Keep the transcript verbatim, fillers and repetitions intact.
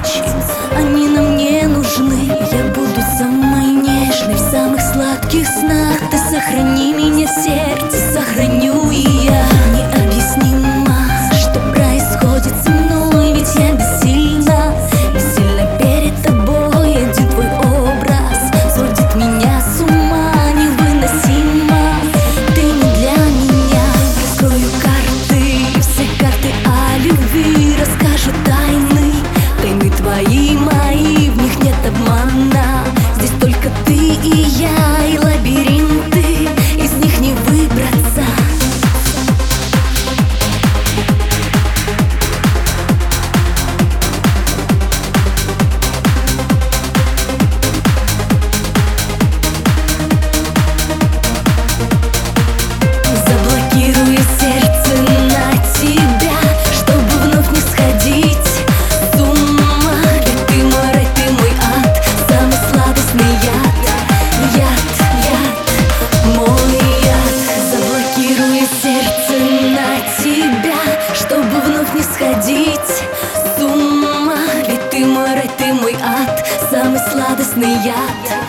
ночи, они нам не нужны. Я буду самой нежной в самых сладких снах. Ты сохрани меня в сердце, сохраню и я. Необъяснимо, что происходит со мной, ведь я бессильна, бессильна перед тобой. Один твой образ сводит меня с ума, невыносимо. Ты не для меня. Раскрою карты, все карты о любви, расскажу тайны, тайны твои, мои, в них нет обмана. Здесь только ты и я, и лабиринты, из них не выбраться. Заблокирую сердце на тебя, чтобы вновь не сходить с ума. Ведь ты мой рай, ты мой ад, самый сладостный яд. Яд, яд, мой яд. Заблокирую сердце на тебя, чтобы вновь не сходить с ума. Ведь ты мой рай, ты мой ад, самый сладостный яд.